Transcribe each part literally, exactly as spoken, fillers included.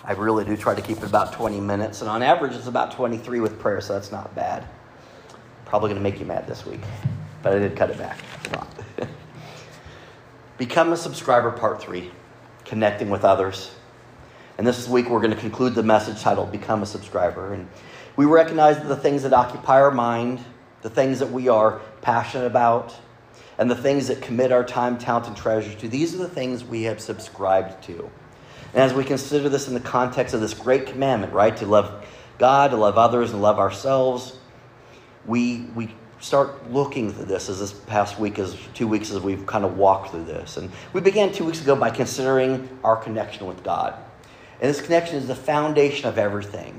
I really do try to keep it about twenty minutes, and on average it's about twenty-three with prayer, so that's not bad. Probably going to make you mad this week, but I did cut it back. Become a Subscriber, part three, connecting with others. And this week we're going to conclude the message titled Become a Subscriber. And we recognize that the things that occupy our mind, the things that we are passionate about, and the things that commit our time, talent, and treasure to, these are the things we have subscribed to. And as we consider this in the context of this great commandment, right, to love God, to love others, and love ourselves, we we start looking at this as this past week, as two weeks as we've kind of walked through this. And we began two weeks ago by considering our connection with God. And this connection is the foundation of everything.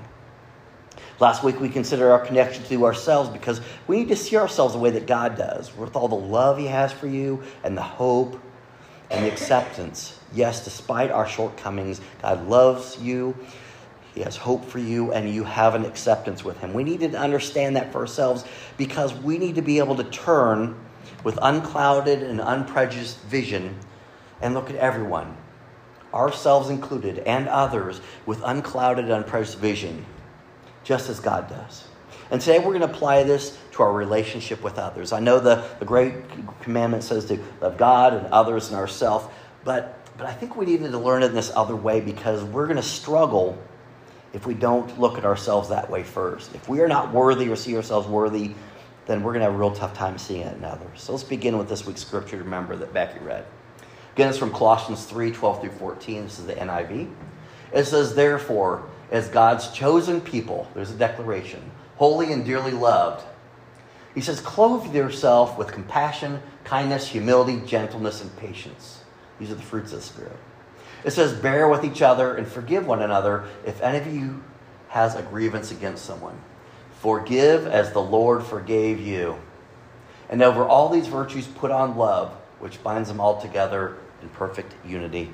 Last week we considered our connection to ourselves because we need to see ourselves the way that God does, with all the love he has for you and the hope and the acceptance. Yes, despite our shortcomings, God loves you. He has hope for you, and you have an acceptance with him. We need to understand that for ourselves because we need to be able to turn with unclouded and unprejudiced vision and look at everyone, ourselves included, and others with unclouded and unprejudiced vision, just as God does. And today we're going to apply this to our relationship with others. I know the, the great commandment says to love God and others and ourselves, but, but I think we needed to learn it in this other way because we're going to struggle if we don't look at ourselves that way first. If we are not worthy or see ourselves worthy, then we're going to have a real tough time seeing it in others. So let's begin with this week's scripture to remember that Becky read. Again, it's from Colossians three, twelve through fourteen. This is the N I V. It says, therefore, as God's chosen people, there's a declaration, holy and dearly loved. He says, clothe yourself with compassion, kindness, humility, gentleness, and patience. These are the fruits of the Spirit. It says, bear with each other and forgive one another if any of you has a grievance against someone. Forgive as the Lord forgave you. And over all these virtues put on love, which binds them all together in perfect unity.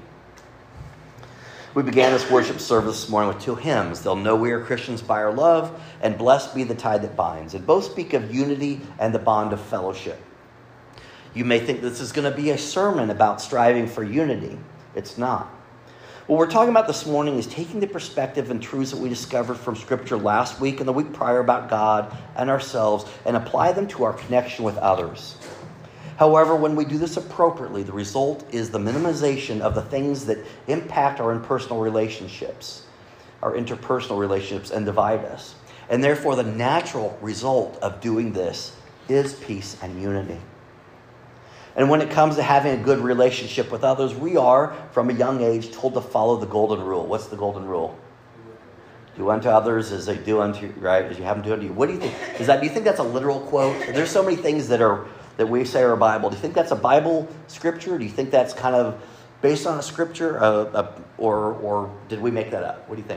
We began this worship service this morning with two hymns. They'll know we are Christians by our love, and blessed be the tie that binds. And both speak of unity and the bond of fellowship. You may think this is going to be a sermon about striving for unity. It's not. What we're talking about this morning is taking the perspective and truths that we discovered from Scripture last week and the week prior about God and ourselves and apply them to our connection with others. However, when we do this appropriately, the result is the minimization of the things that impact our impersonal relationships, our interpersonal relationships, and divide us. And therefore, the natural result of doing this is peace and unity. And when it comes to having a good relationship with others, we are, from a young age, told to follow the golden rule. What's the golden rule? Do unto others as they do unto you, right? As you have them do unto you. What do you think? Is that? Do you think that's a literal quote? There's so many things that are that we say are a Bible. Do you think that's a Bible scripture? Do you think that's kind of based on a scripture, uh, uh, or or did we make that up? What do you think?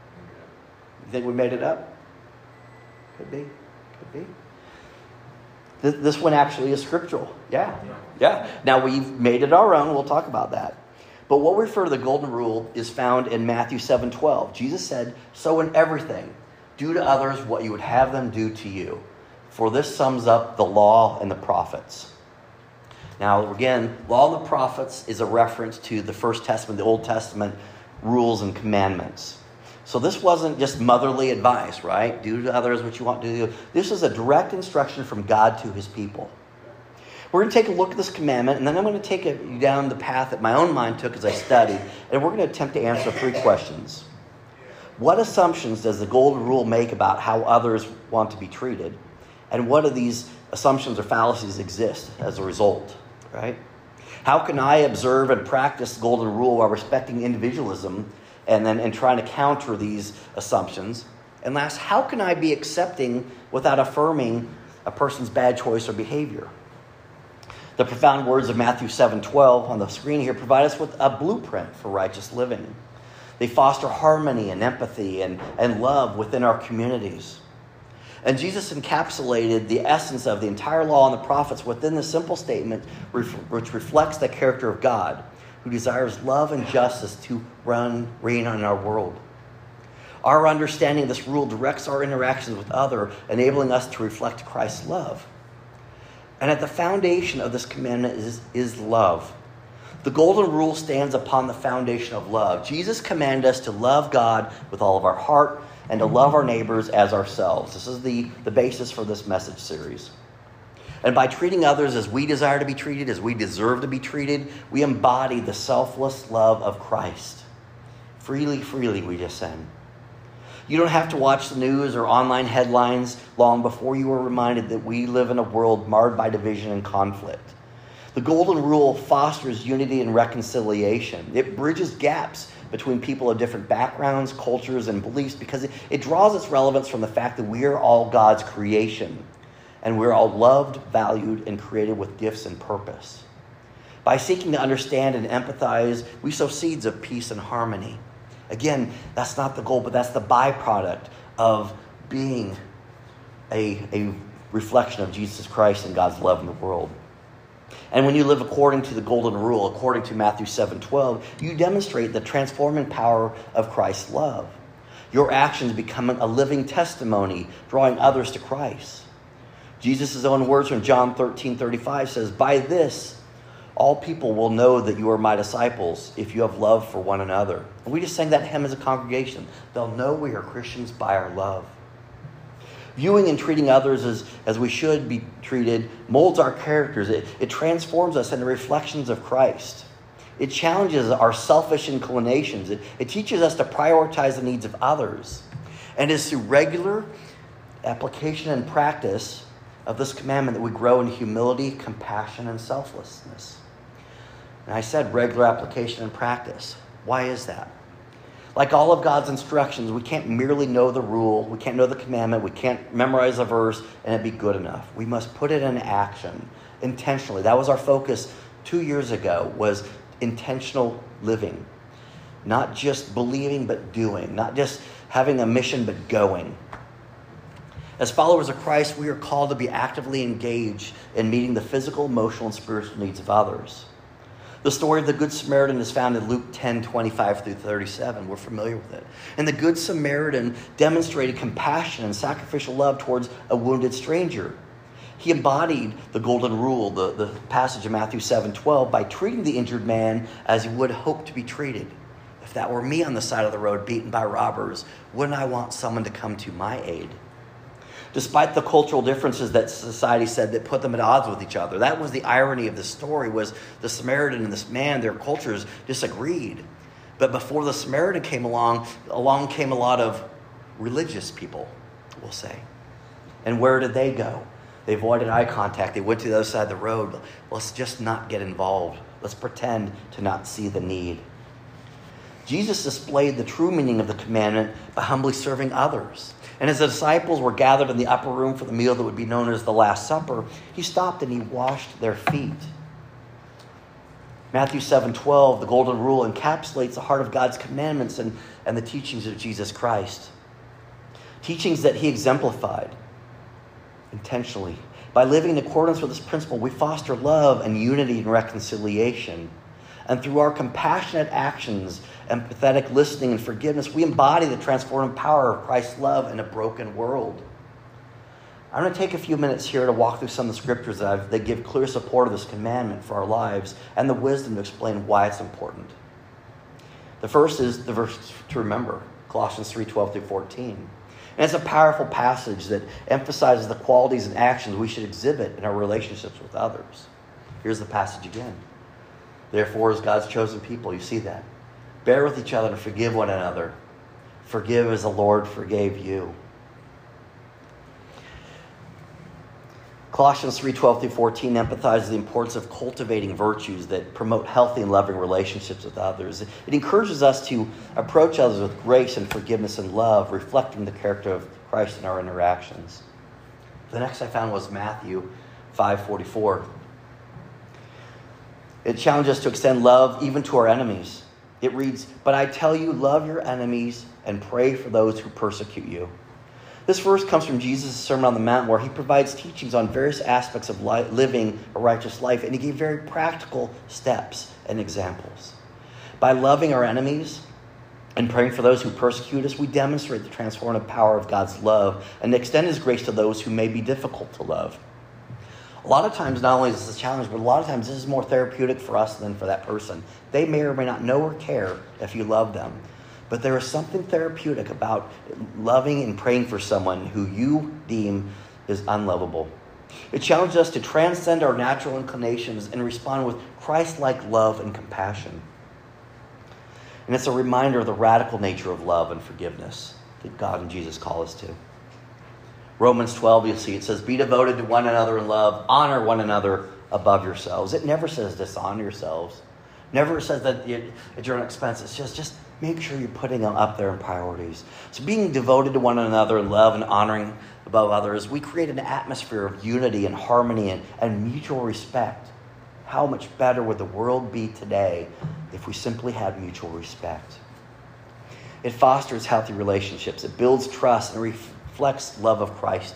You think we made it up? Could be. Could be. This, this one actually is scriptural. Yeah. Yeah. Now we've made it our own. We'll talk about that. But what we refer to the golden rule is found in Matthew seven twelve. Jesus said, so in everything, do to others what you would have them do to you. For this sums up the law and the prophets. Now, again, law and the prophets is a reference to the First Testament, the Old Testament rules and commandments. So this wasn't just motherly advice, right? Do to others what you want to do. This is a direct instruction from God to his people. We're going to take a look at this commandment, and then I'm going to take it down the path that my own mind took as I studied, and we're going to attempt to answer three questions. What assumptions does the golden rule make about how others want to be treated? And what of these assumptions or fallacies exist as a result, right? How can I observe and practice the golden rule while respecting individualism and then and trying to counter these assumptions? And last, how can I be accepting without affirming a person's bad choice or behavior? The profound words of Matthew seven twelve on the screen here provide us with a blueprint for righteous living. They foster harmony and empathy and, and love within our communities. And Jesus encapsulated the essence of the entire law and the prophets within the simple statement which reflects the character of God, who desires love and justice to run, reign in our world. Our understanding of this rule directs our interactions with others, enabling us to reflect Christ's love. And at the foundation of this commandment is, is love. The golden rule stands upon the foundation of love. Jesus commanded us to love God with all of our heart and to love our neighbors as ourselves. This is the, the basis for this message series. And by treating others as we desire to be treated, as we deserve to be treated, we embody the selfless love of Christ. Freely, freely we just sing. You don't have to watch the news or online headlines long before you are reminded that we live in a world marred by division and conflict. The golden rule fosters unity and reconciliation. It bridges gaps between people of different backgrounds, cultures, and beliefs because it, it draws its relevance from the fact that we are all God's creation. And we're all loved, valued, and created with gifts and purpose. By seeking to understand and empathize, we sow seeds of peace and harmony. Again, that's not the goal, but that's the byproduct of being a, a reflection of Jesus Christ and God's love in the world. And when you live according to the golden rule, according to Matthew seven twelve, you demonstrate the transforming power of Christ's love. Your actions become a living testimony, drawing others to Christ. Jesus' own words from John thirteen thirty-five says, "By this, all people will know that you are my disciples if you have love for one another." And we just sang that hymn as a congregation. They'll know we are Christians by our love. Viewing and treating others as, as we should be treated molds our characters. It, it transforms us into reflections of Christ. It challenges our selfish inclinations. It, it teaches us to prioritize the needs of others. And it's through regular application and practice of this commandment that we grow in humility, compassion, and selflessness. And I said regular application and practice. Why is that? Like all of God's instructions, we can't merely know the rule, we can't know the commandment, we can't memorize a verse and it be good enough. We must put it in action intentionally. That was our focus two years ago, was intentional living. Not just believing, but doing. Not just having a mission, but going. As followers of Christ, we are called to be actively engaged in meeting the physical, emotional, and spiritual needs of others. The story of the Good Samaritan is found in Luke ten twenty-five through thirty-seven. We're familiar with it. And the Good Samaritan demonstrated compassion and sacrificial love towards a wounded stranger. He embodied the golden rule, the, the passage of Matthew seven twelve, by treating the injured man as he would hope to be treated. If that were me on the side of the road beaten by robbers, wouldn't I want someone to come to my aid? Despite the cultural differences that society said that put them at odds with each other. That was the irony of the story, was the Samaritan and this man, their cultures disagreed. But before the Samaritan came along, along came a lot of religious people, we'll say. And where did they go? They avoided eye contact. They went to the other side of the road. Let's just not get involved. Let's pretend to not see the need. Jesus displayed the true meaning of the commandment by humbly serving others. And as the disciples were gathered in the upper room for the meal that would be known as the Last Supper, he stopped and he washed their feet. Matthew seven twelve, the golden rule, encapsulates the heart of God's commandments and, and the teachings of Jesus Christ. Teachings that he exemplified intentionally. By living in accordance with this principle, we foster love and unity and reconciliation. And through our compassionate actions, empathetic listening, and forgiveness, we embody the transforming power of Christ's love in a broken world. I'm going to take a few minutes here to walk through some of the scriptures that, I've, that give clear support of this commandment for our lives and the wisdom to explain why it's important. The first is the verse to remember, Colossians three twelve through fourteen. And it's a powerful passage that emphasizes the qualities and actions we should exhibit in our relationships with others. Here's the passage again. Therefore, as God's chosen people, you see that. Bear with each other and forgive one another. Forgive as the Lord forgave you. Colossians three twelve through fourteen emphasizes the importance of cultivating virtues that promote healthy and loving relationships with others. It encourages us to approach others with grace and forgiveness and love, reflecting the character of Christ in our interactions. The next I found was Matthew five forty-four. It challenges us to extend love even to our enemies. It reads, "But I tell you, love your enemies and pray for those who persecute you." This verse comes from Jesus' Sermon on the Mount, where he provides teachings on various aspects of li- living a righteous life, and he gave very practical steps and examples. By loving our enemies and praying for those who persecute us, we demonstrate the transformative power of God's love and extend his grace to those who may be difficult to love. A lot of times, not only is this a challenge, but a lot of times this is more therapeutic for us than for that person. They may or may not know or care if you love them. But there is something therapeutic about loving and praying for someone who you deem is unlovable. It challenges us to transcend our natural inclinations and respond with Christ-like love and compassion. And it's a reminder of the radical nature of love and forgiveness that God and Jesus call us to. Romans twelve, you'll see, it says, be devoted to one another in love, honor one another above yourselves. It never says dishonor yourselves. Never says that at your own expense. It's just, just make sure you're putting them up there in priorities. So being devoted to one another in love and honoring above others, we create an atmosphere of unity and harmony and, and mutual respect. How much better would the world be today if we simply had mutual respect? It fosters healthy relationships. It builds trust and reflects love of Christ.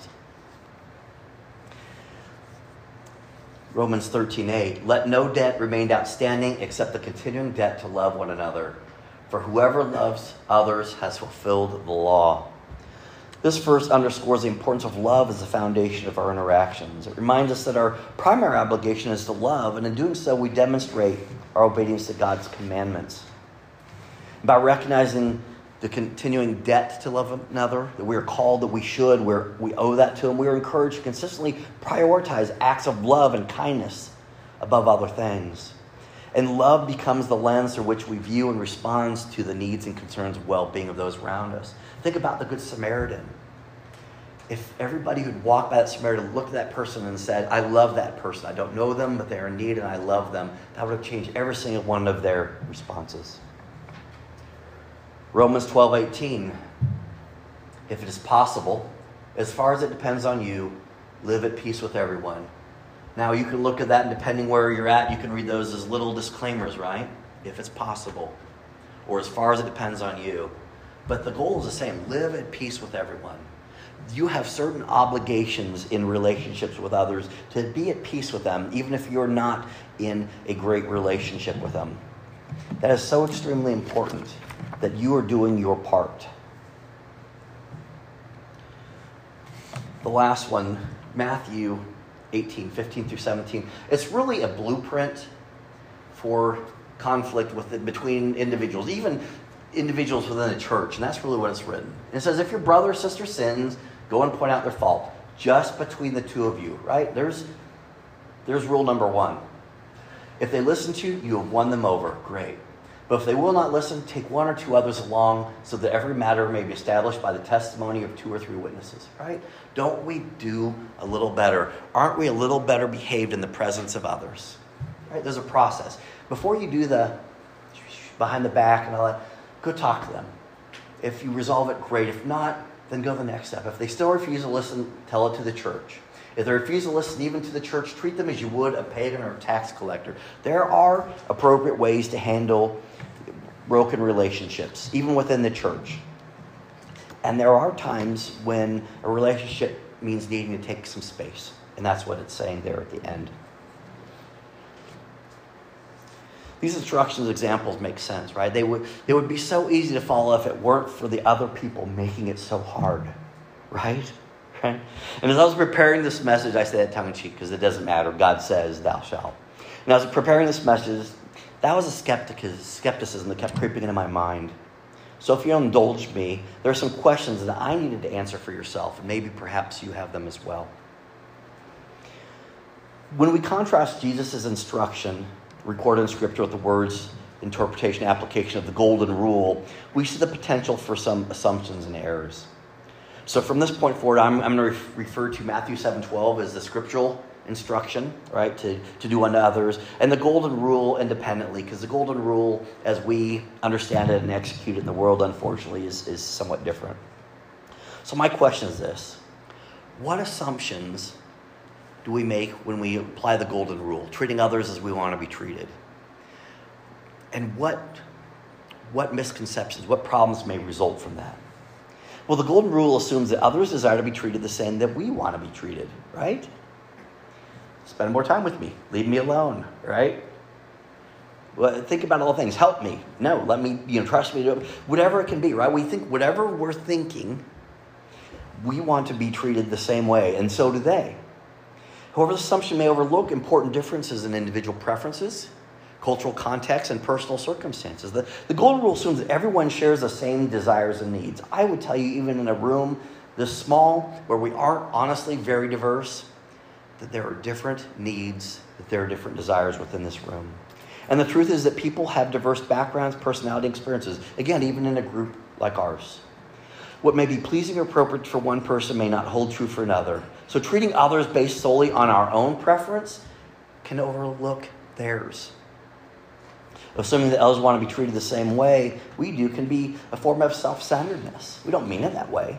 Romans thirteen eight, let no debt remain outstanding except the continuing debt to love one another. For whoever loves others has fulfilled the law. This verse underscores the importance of love as the foundation of our interactions. It reminds us that our primary obligation is to love, and in doing so, we demonstrate our obedience to God's commandments. By recognizing the continuing debt to love another, that we are called, that we should, we're, we owe that to Him, we are encouraged to consistently prioritize acts of love and kindness above other things. And love becomes the lens through which we view and respond to the needs and concerns of well-being of those around us. Think about the Good Samaritan. If everybody who'd walked by that Samaritan looked at that person and said, I love that person. I don't know them, but they're in need and I love them. That would have changed every single one of their responses. Romans twelve eighteen. If it is possible, as far as it depends on you, live at peace with everyone. Now you can look at that, and depending where you're at, you can read those as little disclaimers, right? If it's possible. Or as far as it depends on you. But the goal is the same. Live at peace with everyone. You have certain obligations in relationships with others to be at peace with them, even if you're not in a great relationship with them. That is so extremely important that you are doing your part. The last one, Matthew eighteen, fifteen through seventeen. It's really a blueprint for conflict with it, between individuals, even individuals within the church, and that's really what it's written. And it says, if your brother or sister sins, go and point out their fault, just between the two of you, right? There's, there's rule number one. If they listen to you, you have won them over. Great. But if they will not listen, take one or two others along so that every matter may be established by the testimony of two or three witnesses, right? Don't we do a little better? Aren't we a little better behaved in the presence of others? Right? There's a process. Before you do the behind the back and all that, go talk to them. If you resolve it, great. If not, then go the next step. If they still refuse to listen, tell it to the church. If they refuse to listen even to the church, treat them as you would a pagan or a tax collector. There are appropriate ways to handle broken relationships, even within the church. And there are times when a relationship means needing to take some space. And that's what it's saying there at the end. These instructions, examples make sense, right? They would, they would be so easy to follow if it weren't for the other people making it so hard, right? Right? And as I was preparing this message, I say that tongue-in-cheek because it doesn't matter. God says, thou shalt. And as I was preparing this message, that was a skepticism that kept creeping into my mind. So if you'll indulge me, there are some questions that I needed to answer for yourself, and maybe perhaps you have them as well. When we contrast Jesus' instruction recorded in Scripture with the words, interpretation, application of the golden rule, we see the potential for some assumptions and errors. So from this point forward, I'm, I'm going to re- refer to Matthew seven twelve as the scriptural instruction, right, to, to do unto others, and the golden rule independently, because the golden rule, as we understand it and execute it in the world, unfortunately, is, is somewhat different. So my question is this: what assumptions do we make when we apply the golden rule, treating others as we want to be treated? And what, what misconceptions, what problems may result from that? Well, the golden rule assumes that others desire to be treated the same that we want to be treated, right? Spend more time with me. Leave me alone, right? Well, think about all things. Help me. No, let me, you know, trust me. To, whatever it can be, right? We think whatever we're thinking, we want to be treated the same way, and so do they. However, this assumption may overlook important differences in individual preferences, cultural context, and personal circumstances. The, the golden rule assumes that everyone shares the same desires and needs. I would tell you, even in a room this small, where we aren't honestly very diverse, that there are different needs, that there are different desires within this room. And the truth is that people have diverse backgrounds, personality, experiences. Again, even in a group like ours. What may be pleasing or appropriate for one person may not hold true for another. So treating others based solely on our own preference can overlook theirs. Assuming that others want to be treated the same way we do can be a form of self-centeredness. We don't mean it that way.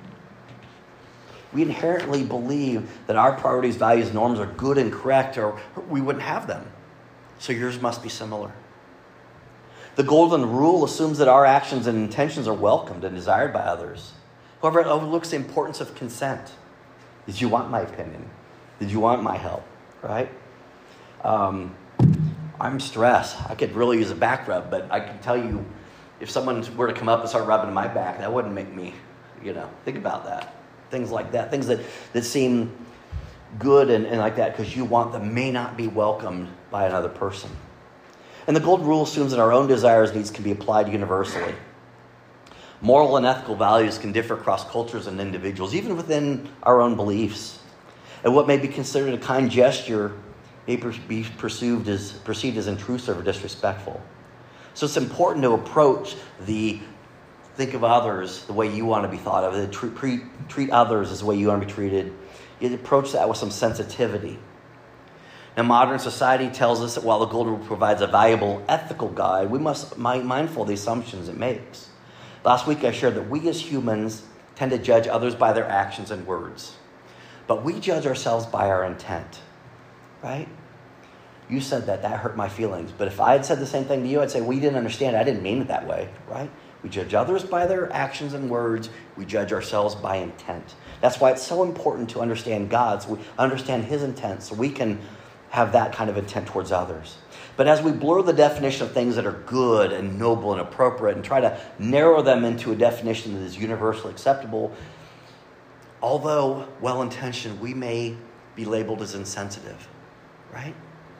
We inherently believe that our priorities, values, norms are good and correct, or we wouldn't have them. So yours must be similar. The golden rule assumes that our actions and intentions are welcomed and desired by others. However, it overlooks the importance of consent. Did you want my opinion? Did you want my help? Right? Um, I'm stressed. I could really use a back rub, but I can tell you, if someone were to come up and start rubbing my back, that wouldn't make me, you know, think about that. Things like that. Things that, that seem good and, and like that because you want them may not be welcomed by another person. And the golden rule assumes that our own desires and needs can be applied universally. Moral and ethical values can differ across cultures and individuals, even within our own beliefs. And what may be considered a kind gesture may be perceived as, perceived as intrusive or disrespectful. So it's important to approach the think of others the way you want to be thought of, treat, treat, treat others as the way you want to be treated. You approach that with some sensitivity. Now, modern society tells us that while the golden rule provides a valuable ethical guide, we must be mindful of the assumptions it makes. Last week I shared that we as humans tend to judge others by their actions and words. But we judge ourselves by our intent, right? You said that, that hurt my feelings. But if I had said the same thing to you, I'd say, well, you didn't understand. I didn't mean it that way, right? We judge others by their actions and words. We judge ourselves by intent. That's why it's so important to understand God, so we understand his intent, so we can have that kind of intent towards others. But as we blur the definition of things that are good and noble and appropriate and try to narrow them into a definition that is universally acceptable, although well-intentioned, we may be labeled as insensitive, right?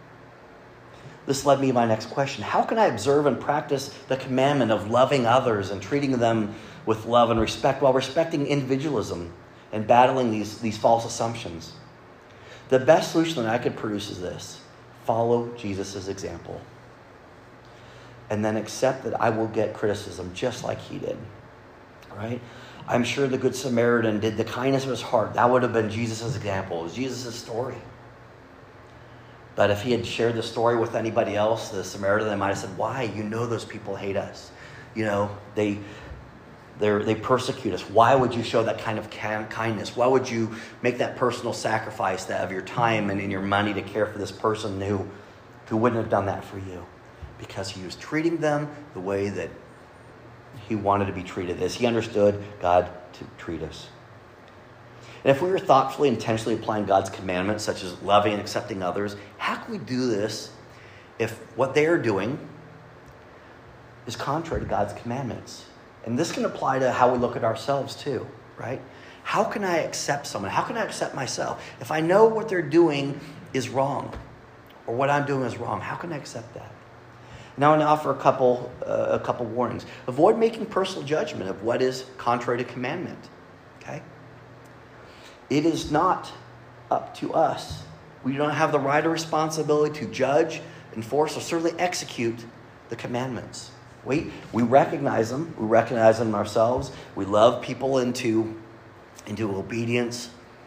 This led me to my next question. How can I observe and practice the commandment of loving others and treating them with love and respect while respecting individualism and battling these, these false assumptions? The best solution that I could produce is this. Follow Jesus' example. And then accept that I will get criticism just like he did. Right? I'm sure the Good Samaritan did the kindness of his heart. That would have been Jesus' example. It was Jesus' story. But if he had shared the story with anybody else, the Samaritan, they might have said, why? You know those people hate us. You know, they they persecute us. Why would you show that kind of kindness? Why would you make that personal sacrifice that of your time and in your money to care for this person who, who wouldn't have done that for you? Because he was treating them the way that he wanted to be treated, as he understood God to treat us. And if we were thoughtfully, intentionally applying God's commandments, such as loving and accepting others, how can we do this if what they are doing is contrary to God's commandments? And this can apply to how we look at ourselves too, right? How can I accept someone? How can I accept myself? If I know what they're doing is wrong, or what I'm doing is wrong, how can I accept that? Now I want to offer a couple, uh, a couple warnings. Avoid making personal judgment of what is contrary to commandment, okay? It is not up to us. We don't have the right or responsibility to judge, enforce, or certainly execute the commandments. We, we recognize them. We recognize them ourselves. We love people into, into obedience.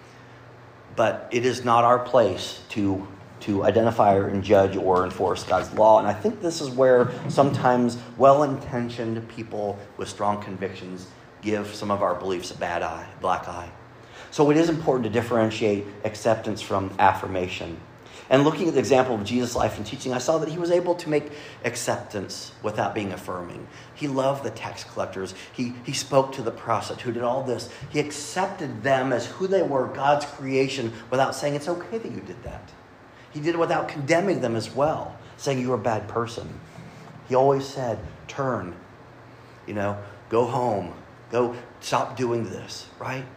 But it is not our place to, to identify and judge or enforce God's law. And I think this is where sometimes well-intentioned people with strong convictions give some of our beliefs a bad eye, black eye. So it is important to differentiate acceptance from affirmation. And looking at the example of Jesus' life and teaching, I saw that he was able to make acceptance without being affirming. He loved the tax collectors. He, he spoke to the prostitute and all this. He accepted them as who they were, God's creation, without saying it's okay that you did that. He did it without condemning them as well, saying you're a bad person. He always said, turn, you know, go home, go stop doing this, right?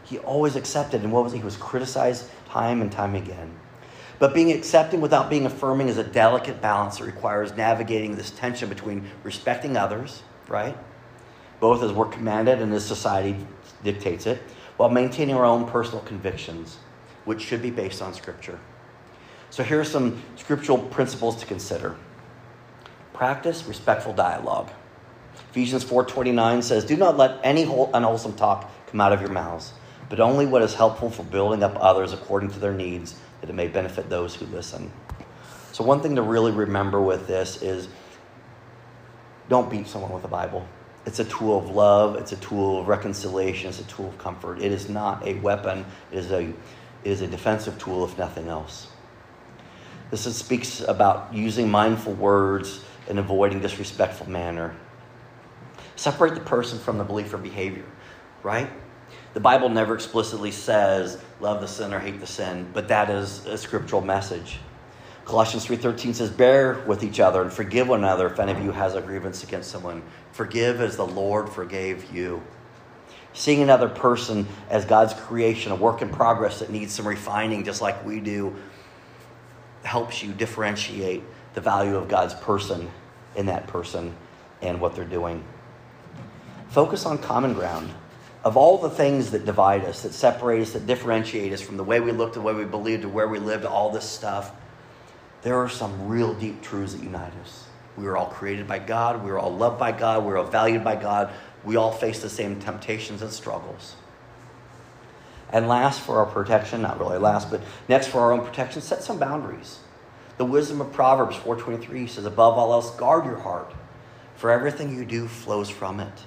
He always accepted, and what was he? He was criticized time and time again. But being accepting without being affirming is a delicate balance that requires navigating this tension between respecting others, right? Both as we're commanded and as society dictates it, while maintaining our own personal convictions, which should be based on Scripture. So here are some scriptural principles to consider. Practice respectful dialogue. Ephesians four twenty-nine says, "Do not let any unwholesome talk come out of your mouths, but only what is helpful for building up others according to their needs, that it may benefit those who listen." So one thing to really remember with this is don't beat someone with the Bible. It's a tool of love. It's a tool of reconciliation. It's a tool of comfort. It is not a weapon. It is a, it is a defensive tool, if nothing else. This is, speaks about using mindful words and avoiding disrespectful manner. Separate the person from the belief or behavior, right? The Bible never explicitly says, love the sinner, hate the sin, but that is a scriptural message. Colossians three thirteen says, bear with each other and forgive one another if any of you has a grievance against someone. Forgive as the Lord forgave you. Seeing another person as God's creation, a work in progress that needs some refining just like we do, helps you differentiate the value of God's person in that person and what they're doing. Focus on common ground. Of all the things that divide us, that separate us, that differentiate us from the way we look to the way we believe to where we live to all this stuff, there are some real deep truths that unite us. We were all created by God. We were all loved by God. We were all valued by God. We all face the same temptations and struggles. And last, for our protection, not really last, but next for our own protection, set some boundaries. The wisdom of Proverbs four twenty-three says, above all else, guard your heart, for everything you do flows from it.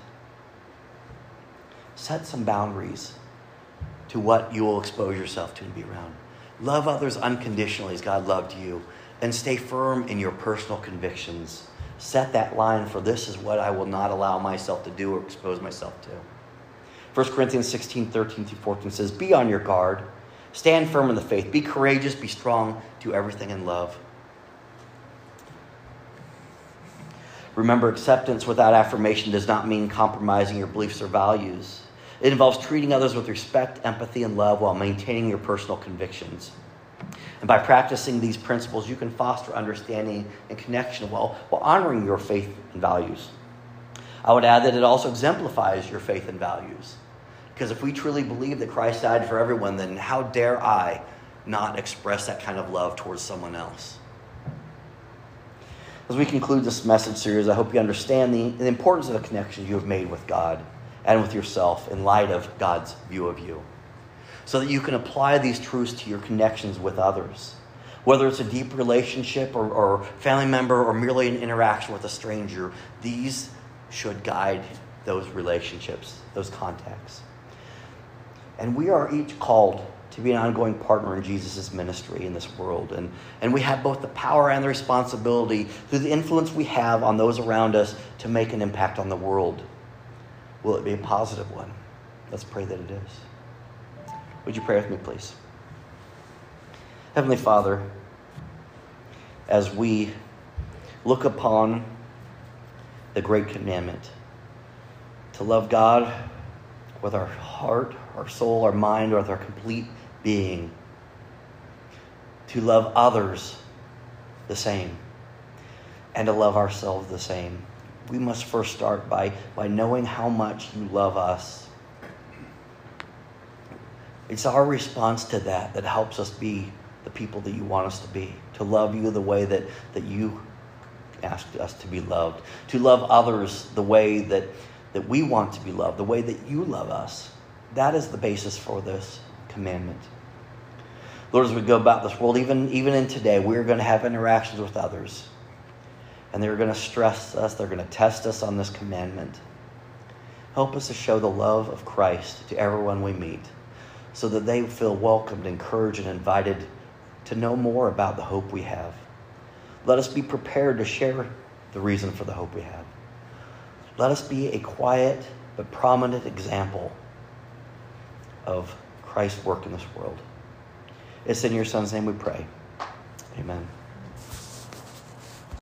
Set some boundaries to what you will expose yourself to and be around. Love others unconditionally as God loved you, and stay firm in your personal convictions. Set that line for this is what I will not allow myself to do or expose myself to. First Corinthians sixteen, thirteen through fourteen says, be on your guard. Stand firm in the faith. Be courageous. Be strong. Do everything in love. Remember, acceptance without affirmation does not mean compromising your beliefs or values. It involves treating others with respect, empathy, and love while maintaining your personal convictions. And by practicing these principles, you can foster understanding and connection while, while honoring your faith and values. I would add that it also exemplifies your faith and values. Because if we truly believe that Christ died for everyone, then how dare I not express that kind of love towards someone else? As we conclude this message series, I hope you understand the, the importance of the connection you have made with God and with yourself in light of God's view of you, so that you can apply these truths to your connections with others. Whether it's a deep relationship or, or family member or merely an interaction with a stranger, these should guide those relationships, those contacts. And we are each called to be an ongoing partner in Jesus' ministry in this world. And, and we have both the power and the responsibility through the influence we have on those around us to make an impact on the world. Will it be a positive one? Let's pray that it is. Would you pray with me, please? Heavenly Father, as we look upon the great commandment to love God with our heart, our soul, our mind, or with our complete being, to love others the same, and to love ourselves the same, we must first start by, by knowing how much you love us. It's our response to that that helps us be the people that you want us to be, to love you the way that, that you asked us to be loved, to love others the way that, that we want to be loved, the way that you love us. That is the basis for this commandment. Lord, as we go about this world, even, even in today, we're going to have interactions with others. And they're going to stress us. They're going to test us on this commandment. Help us to show the love of Christ to everyone we meet, so that they feel welcomed, encouraged, and invited to know more about the hope we have. Let us be prepared to share the reason for the hope we have. Let us be a quiet but prominent example of Christ's work in this world. It's in your Son's name we pray. Amen.